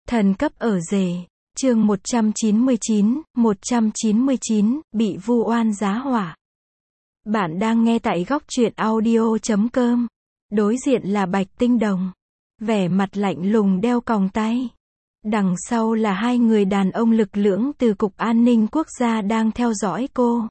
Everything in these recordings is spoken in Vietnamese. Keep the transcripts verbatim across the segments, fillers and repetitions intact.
Thần cấp ở rể. Chương một trăm chín mươi chín, một trăm chín mươi chín, bị vu oan giá họa. Bạn đang nghe tại góc truyện audio chấm com. Đối diện là Bạch Tinh Đồng. Vẻ mặt lạnh lùng đeo còng tay. Đằng sau là hai người đàn ông lực lưỡng từ Cục An ninh Quốc gia đang theo dõi cô.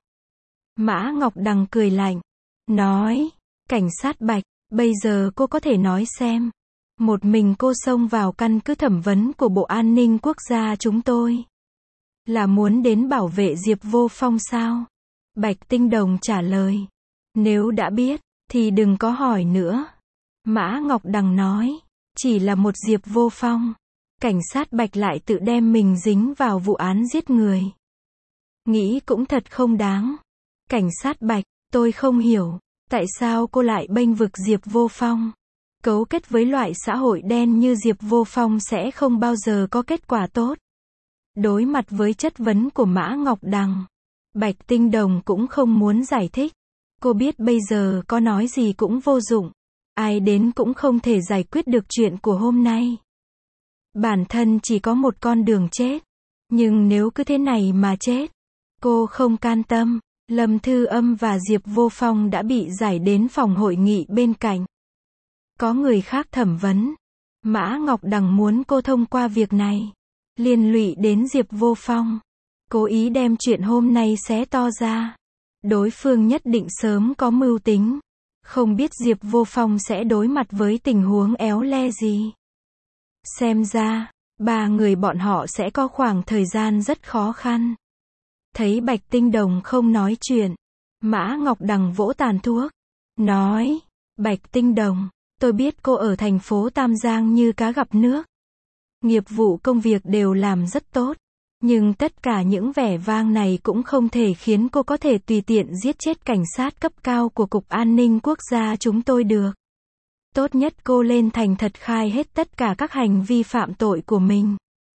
Mã Ngọc Đằng cười lạnh. Nói, cảnh sát Bạch, bây giờ cô có thể nói xem. Một mình cô xông vào căn cứ thẩm vấn của Bộ An ninh Quốc gia chúng tôi. Là muốn đến bảo vệ Diệp Vô Phong sao? Bạch Tinh Đồng trả lời. Nếu đã biết, thì đừng có hỏi nữa. Mã Ngọc Đằng nói. Chỉ là một Diệp Vô Phong. Cảnh sát Bạch lại tự đem mình dính vào vụ án giết người. Nghĩ cũng thật không đáng. Cảnh sát Bạch, tôi không hiểu. Tại sao cô lại bênh vực Diệp Vô Phong? Cấu kết với loại xã hội đen như Diệp Vô Phong sẽ không bao giờ có kết quả tốt. Đối mặt với chất vấn của Mã Ngọc Đằng, Bạch Tinh Đồng cũng không muốn giải thích. Cô biết bây giờ có nói gì cũng vô dụng. Ai đến cũng không thể giải quyết được chuyện của hôm nay. Bản thân chỉ có một con đường chết. Nhưng nếu cứ thế này mà chết, cô không can tâm. Lâm Thư Âm và Diệp Vô Phong đã bị giải đến phòng hội nghị bên cạnh. Có người khác thẩm vấn. Mã Ngọc Đằng muốn cô thông qua việc này. Liên lụy đến Diệp Vô Phong. Cố ý đem chuyện hôm nay xé to ra. Đối phương nhất định sớm có mưu tính. Không biết Diệp Vô Phong sẽ đối mặt với tình huống éo le gì. Xem ra, ba người bọn họ sẽ có khoảng thời gian rất khó khăn. Thấy Bạch Tinh Đồng không nói chuyện. Mã Ngọc Đằng vỗ tàn thuốc. Nói, Bạch Tinh Đồng, tôi biết cô ở thành phố Tam Giang như cá gặp nước. Nghiệp vụ công việc đều làm rất tốt. Nhưng tất cả những vẻ vang này cũng không thể khiến cô có thể tùy tiện giết chết cảnh sát cấp cao của Cục An ninh Quốc gia chúng tôi được. Tốt nhất cô lên thành thật khai hết tất cả các hành vi phạm tội của mình.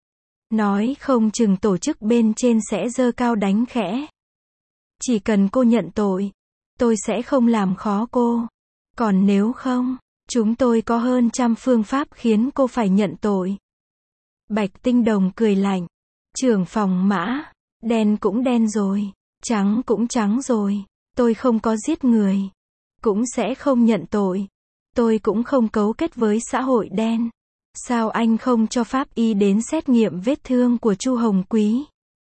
Nói không chừng tổ chức bên trên sẽ giơ cao đánh khẽ. Chỉ cần cô nhận tội, tôi sẽ không làm khó cô. Còn nếu không, chúng tôi có hơn trăm phương pháp khiến cô phải nhận tội. Bạch Tinh Đồng cười lạnh. Trưởng phòng Mã, đen cũng đen rồi, trắng cũng trắng rồi. Tôi không có giết người, cũng sẽ không nhận tội. Tôi cũng không cấu kết với xã hội đen. Sao anh không cho pháp y đến xét nghiệm vết thương của Chu Hồng Quý?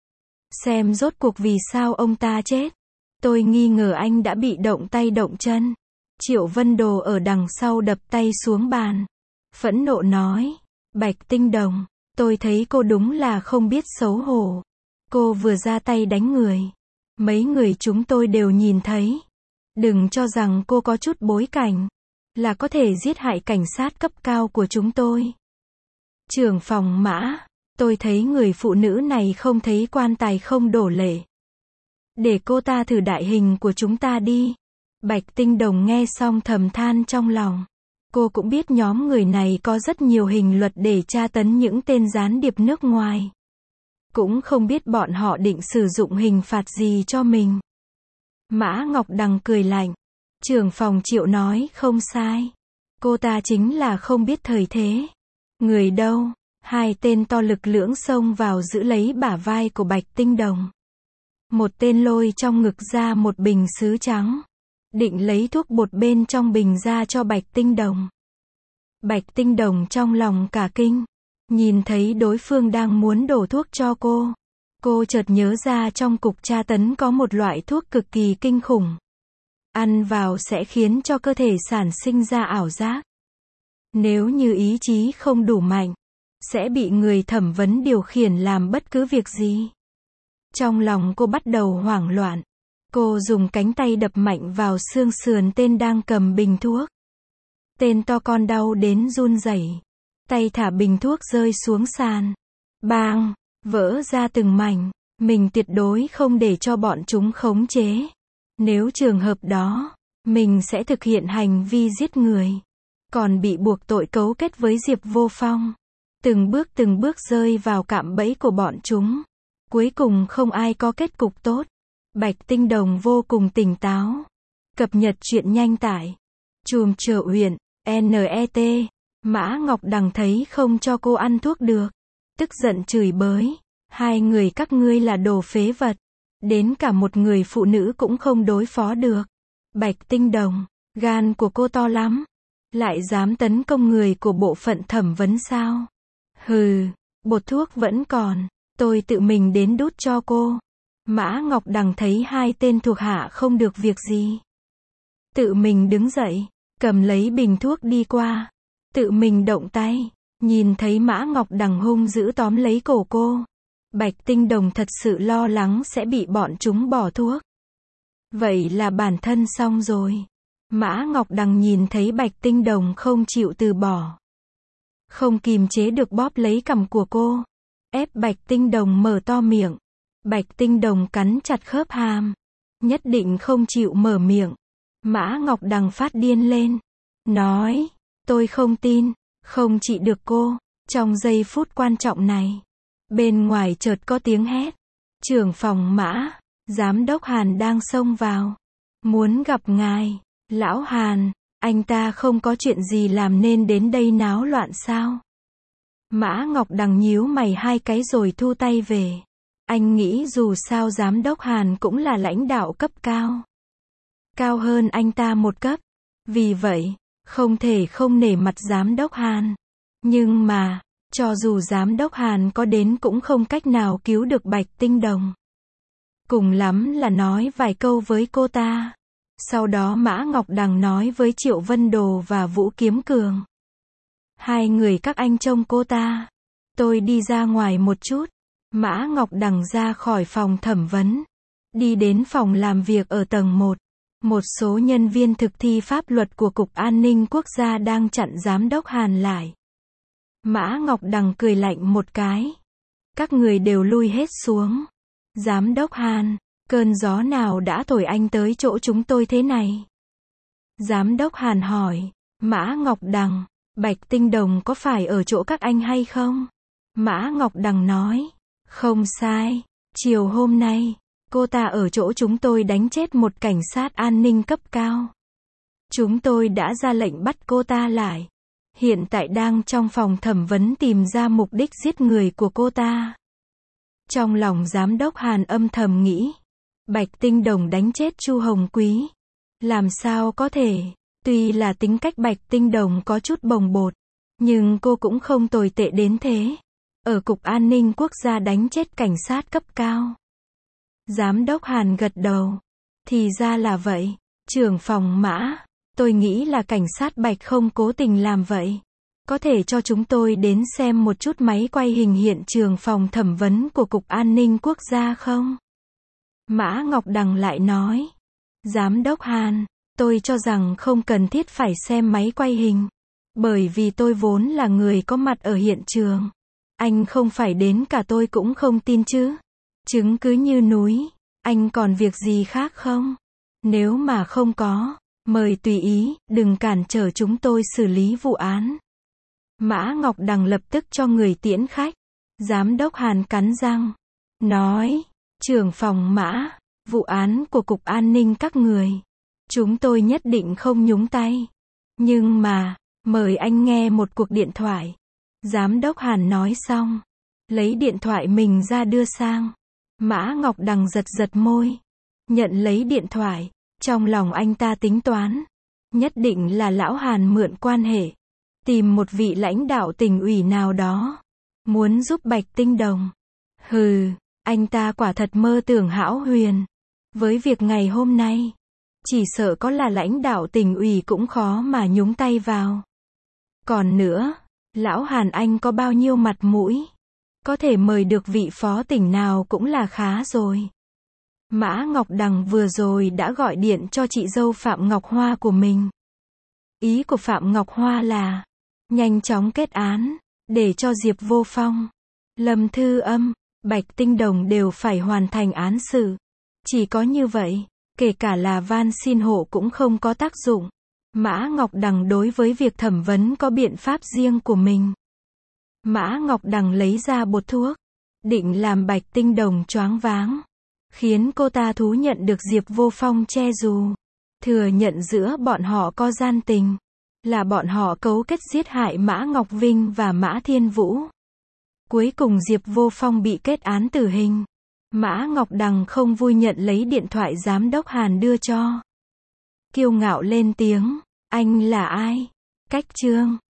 Xem rốt cuộc vì sao ông ta chết. Tôi nghi ngờ anh đã bị động tay động chân. Triệu Vân Đồ ở đằng sau đập tay xuống bàn. Phẫn nộ nói. Bạch Tinh Đồng, tôi thấy cô đúng là không biết xấu hổ. Cô vừa ra tay đánh người. Mấy người chúng tôi đều nhìn thấy. Đừng cho rằng cô có chút bối cảnh. Là có thể giết hại cảnh sát cấp cao của chúng tôi. Trưởng phòng Mã, tôi thấy người phụ nữ này không thấy quan tài không đổ lệ. Để cô ta thử đại hình của chúng ta đi. Bạch Tinh Đồng nghe xong thầm than trong lòng. Cô cũng biết nhóm người này có rất nhiều hình luật để tra tấn những tên gián điệp nước ngoài. Cũng không biết bọn họ định sử dụng hình phạt gì cho mình. Mã Ngọc Đằng cười lạnh. Trưởng phòng Triệu nói không sai. Cô ta chính là không biết thời thế. Người đâu? Hai tên to lực lưỡng xông vào giữ lấy bả vai của Bạch Tinh Đồng. Một tên lôi trong ngực ra một bình sứ trắng. Định lấy thuốc bột bên trong bình ra cho Bạch Tinh Đồng. Bạch Tinh Đồng trong lòng cả kinh. Nhìn thấy đối phương đang muốn đổ thuốc cho cô. Cô chợt nhớ ra trong cục tra tấn có một loại thuốc cực kỳ kinh khủng. Ăn vào sẽ khiến cho cơ thể sản sinh ra ảo giác. Nếu như ý chí không đủ mạnh, sẽ bị người thẩm vấn điều khiển làm bất cứ việc gì. Trong lòng cô bắt đầu hoảng loạn. Cô dùng cánh tay đập mạnh vào xương sườn tên đang cầm bình thuốc. Tên to con đau đến run rẩy. Tay thả bình thuốc rơi xuống sàn. Bang! Vỡ ra từng mảnh. Mình tuyệt đối không để cho bọn chúng khống chế. Nếu trường hợp đó, mình sẽ thực hiện hành vi giết người. Còn bị buộc tội cấu kết với Diệp Vô Phong. Từng bước từng bước rơi vào cạm bẫy của bọn chúng. Cuối cùng không ai có kết cục tốt. Bạch Tinh Đồng vô cùng tỉnh táo. Cập nhật truyện nhanh tải. Chùm Trợ Uyển, en e tê. Mã Ngọc Đằng thấy không cho cô ăn thuốc được. tức giận chửi bới. Hai người các ngươi là đồ phế vật. Đến cả một người phụ nữ cũng không đối phó được. Bạch Tinh Đồng, gan của cô to lắm. Lại dám tấn công người của bộ phận thẩm vấn sao? Hừ, bột thuốc vẫn còn. Tôi tự mình đến đút cho cô. Mã Ngọc Đằng thấy hai tên thuộc hạ không được việc gì. Tự mình đứng dậy, cầm lấy bình thuốc đi qua. Tự mình động tay. Nhìn thấy Mã Ngọc Đằng hung dữ tóm lấy cổ cô. Bạch Tinh Đồng thật sự lo lắng sẽ bị bọn chúng bỏ thuốc. Vậy là bản thân xong rồi. Mã Ngọc Đằng nhìn thấy Bạch Tinh Đồng không chịu từ bỏ. Không kìm chế được bóp lấy cằm của cô. Ép Bạch Tinh Đồng mở to miệng. Bạch Tinh Đồng cắn chặt khớp hàm. Nhất định không chịu mở miệng. Mã Ngọc Đằng phát điên lên. Nói, tôi không tin, không trị được cô. Trong giây phút quan trọng này. Bên ngoài chợt có tiếng hét. Trưởng phòng Mã, giám đốc Hàn đang xông vào. Muốn gặp ngài. Lão Hàn, anh ta không có chuyện gì làm nên đến đây náo loạn sao? Mã Ngọc Đằng nhíu mày hai cái rồi thu tay về. Anh nghĩ dù sao giám đốc Hàn cũng là lãnh đạo cấp cao. Cao hơn anh ta một cấp. Vì vậy, không thể không nể mặt giám đốc Hàn. Nhưng mà, cho dù giám đốc Hàn có đến cũng không cách nào cứu được Bạch Tinh Đồng. Cùng lắm là nói vài câu với cô ta. Sau đó Mã Ngọc Đằng nói với Triệu Vân Đồ và Vũ Kiếm Cường. Hai người các anh trông cô ta. Tôi đi ra ngoài một chút. Mã Ngọc Đằng ra khỏi phòng thẩm vấn. Đi đến phòng làm việc ở tầng một. Một số nhân viên thực thi pháp luật của Cục An ninh Quốc gia đang chặn giám đốc Hàn lại. Mã Ngọc Đằng cười lạnh một cái. Các người đều lui hết xuống. Giám đốc Hàn, cơn gió nào đã thổi anh tới chỗ chúng tôi thế này? Giám đốc Hàn hỏi. Mã Ngọc Đằng, Bạch Tinh Đồng có phải ở chỗ các anh hay không? Mã Ngọc Đằng nói. Không sai. Chiều hôm nay, cô ta ở chỗ chúng tôi đánh chết một cảnh sát an ninh cấp cao. Chúng tôi đã ra lệnh bắt cô ta lại. Hiện tại đang trong phòng thẩm vấn tìm ra mục đích giết người của cô ta. Trong lòng giám đốc Hàn âm thầm nghĩ. Bạch Tinh Đồng đánh chết Chu Hồng Quý. Làm sao có thể? Tuy là tính cách Bạch Tinh Đồng có chút bồng bột. Nhưng cô cũng không tồi tệ đến thế. Ở Cục An ninh Quốc gia đánh chết cảnh sát cấp cao. Giám đốc Hàn gật đầu. Thì ra là vậy. Trưởng phòng Mã. Tôi nghĩ là cảnh sát Bạch không cố tình làm vậy. Có thể cho chúng tôi đến xem một chút máy quay hình hiện trường phòng thẩm vấn của Cục An ninh Quốc gia không? Mã Ngọc Đằng lại nói. Giám đốc Hàn, tôi cho rằng không cần thiết phải xem máy quay hình. Bởi vì tôi vốn là người có mặt ở hiện trường. Anh không phải đến cả tôi cũng không tin chứ. Chứng cứ như núi. Anh còn việc gì khác không? Nếu mà không có, mời tùy ý, đừng cản trở chúng tôi xử lý vụ án. Mã Ngọc Đằng lập tức cho người tiễn khách. Giám đốc Hàn cắn răng. Nói, trưởng phòng Mã, vụ án của Cục An ninh các người. Chúng tôi nhất định không nhúng tay. Nhưng mà, mời anh nghe một cuộc điện thoại. Giám đốc Hàn nói xong. Lấy điện thoại mình ra đưa sang. Mã Ngọc Đằng giật giật môi. Nhận lấy điện thoại. Trong lòng anh ta tính toán. Nhất định là lão Hàn mượn quan hệ. Tìm một vị lãnh đạo tỉnh ủy nào đó. Muốn giúp Bạch Tinh Đồng. Hừ, anh ta quả thật mơ tưởng hão huyền. Với việc ngày hôm nay, chỉ sợ có là lãnh đạo tỉnh ủy cũng khó mà nhúng tay vào. Còn nữa, lão Hàn anh có bao nhiêu mặt mũi? Có thể mời được vị phó tỉnh nào cũng là khá rồi. Mã Ngọc Đằng vừa rồi đã gọi điện cho chị dâu Phạm Ngọc Hoa của mình. Ý của Phạm Ngọc Hoa là nhanh chóng kết án, để cho Diệp Vô Phong, Lâm Thư Âm, Bạch Tinh Đồng đều phải hoàn thành án xử. Chỉ có như vậy, kể cả là van xin hộ cũng không có tác dụng. Mã Ngọc Đằng đối với việc thẩm vấn có biện pháp riêng của mình. Mã Ngọc Đằng lấy ra bột thuốc, định làm Bạch Tinh Đồng choáng váng, khiến cô ta thú nhận được Diệp Vô Phong che dù, thừa nhận giữa bọn họ có gian tình, là bọn họ cấu kết giết hại Mã Ngọc Vinh và Mã Thiên Vũ. Cuối cùng Diệp Vô Phong bị kết án tử hình. Mã Ngọc Đằng không vui nhận lấy điện thoại giám đốc Hàn đưa cho. Kiêu ngạo lên tiếng, anh là ai? Cách Trương.